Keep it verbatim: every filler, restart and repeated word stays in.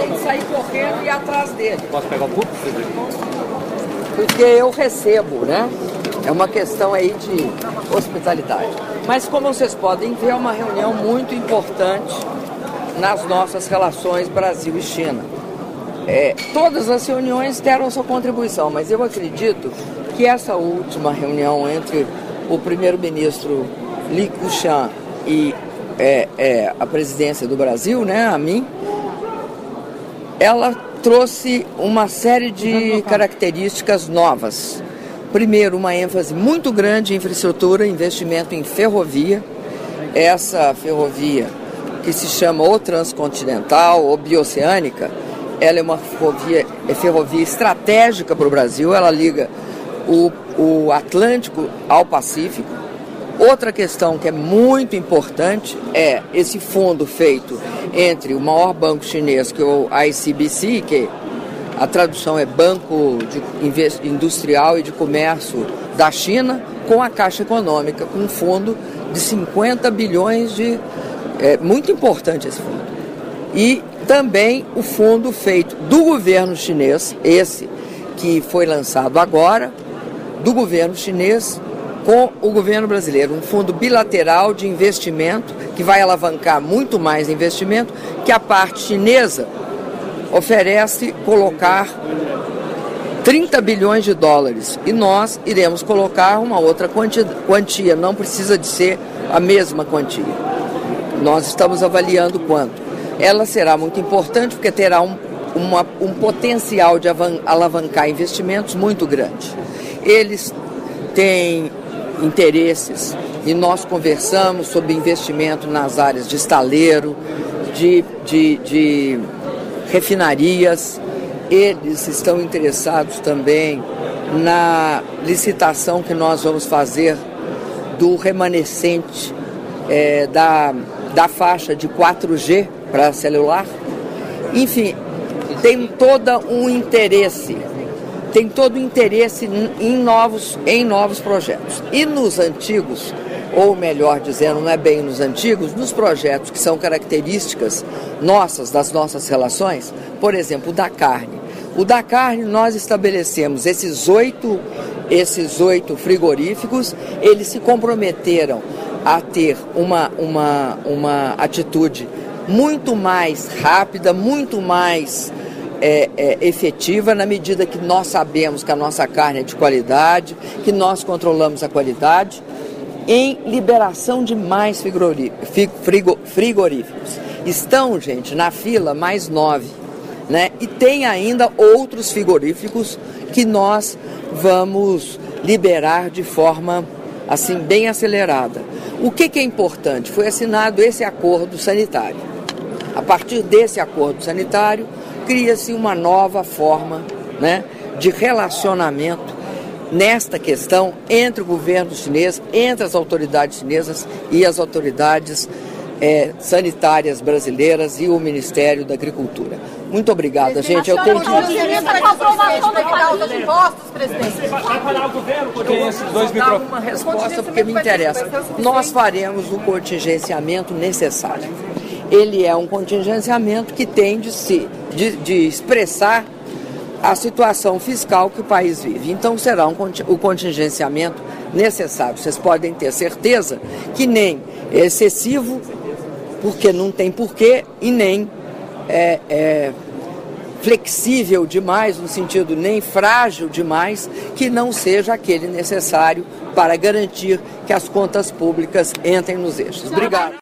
tem que sair correndo e ir atrás dele. Posso pegar o público? Porque eu recebo, né? É uma questão aí de hospitalidade. Mas como vocês podem ver, é uma reunião muito importante nas nossas relações Brasil e China. É, todas as reuniões deram sua contribuição, mas eu acredito que essa última reunião entre o primeiro-ministro Li Keqiang e é, é, a presidência do Brasil, né, a mim, ela trouxe uma série de características novas. Primeiro, uma ênfase muito grande em infraestrutura, investimento em ferrovia. Essa ferrovia, que se chama ou transcontinental ou bioceânica, ela é uma ferrovia, é ferrovia estratégica para o Brasil, ela liga o, o Atlântico ao Pacífico. Outra questão que é muito importante é esse fundo feito entre o maior banco chinês, que é o I C B C, que a tradução é Banco de Industrial e de Comércio da China, com a Caixa Econômica, com um fundo de cinquenta bilhões de... É muito importante esse fundo. E também o fundo feito do governo chinês, esse que foi lançado agora, do governo chinês com o governo brasileiro, um fundo bilateral de investimento que vai alavancar muito mais investimento, que a parte chinesa oferece colocar trinta bilhões de dólares e nós iremos colocar uma outra quantia, quantia, não precisa de ser a mesma quantia. Nós estamos avaliando quanto. Ela será muito importante porque terá um, uma, um potencial de alavancar investimentos muito grande. Eles têm interesses e nós conversamos sobre investimento nas áreas de estaleiro, de, de, de refinarias. Eles estão interessados também na licitação que nós vamos fazer do remanescente é, da, da faixa de quatro G para celular. Enfim, tem todo um interesse, tem todo o interesse em novos, em novos projetos. E nos antigos, ou melhor dizendo, não é bem nos antigos, nos projetos que são características nossas, das nossas relações, por exemplo, o da carne. O da carne, nós estabelecemos esses oito, esses oito frigoríficos, eles se comprometeram a ter uma, uma, uma atitude muito mais rápida, muito mais é, é, efetiva, na medida que nós sabemos que a nossa carne é de qualidade, que nós controlamos a qualidade, em liberação de mais frigoríficos. Estão, gente, na fila mais nove, né? E tem ainda outros frigoríficos que nós vamos liberar de forma, assim, bem acelerada. O que, que é importante? Foi assinado esse acordo sanitário. A partir desse acordo sanitário, cria-se uma nova forma, né, de relacionamento nesta questão entre o governo chinês, entre as autoridades chinesas e as autoridades é, sanitárias brasileiras e o Ministério da Agricultura. Muito obrigada, gente. Eu tenho que... dar uma resposta porque me interessa. Nós faremos o contingenciamento necessário. Ele é um contingenciamento que tem de, se, de, de expressar a situação fiscal que o país vive. Então será um, o contingenciamento necessário. Vocês podem ter certeza que nem é excessivo, porque não tem porquê, e nem é, é flexível demais, no sentido nem frágil demais, que não seja aquele necessário para garantir que as contas públicas entrem nos eixos. Obrigado.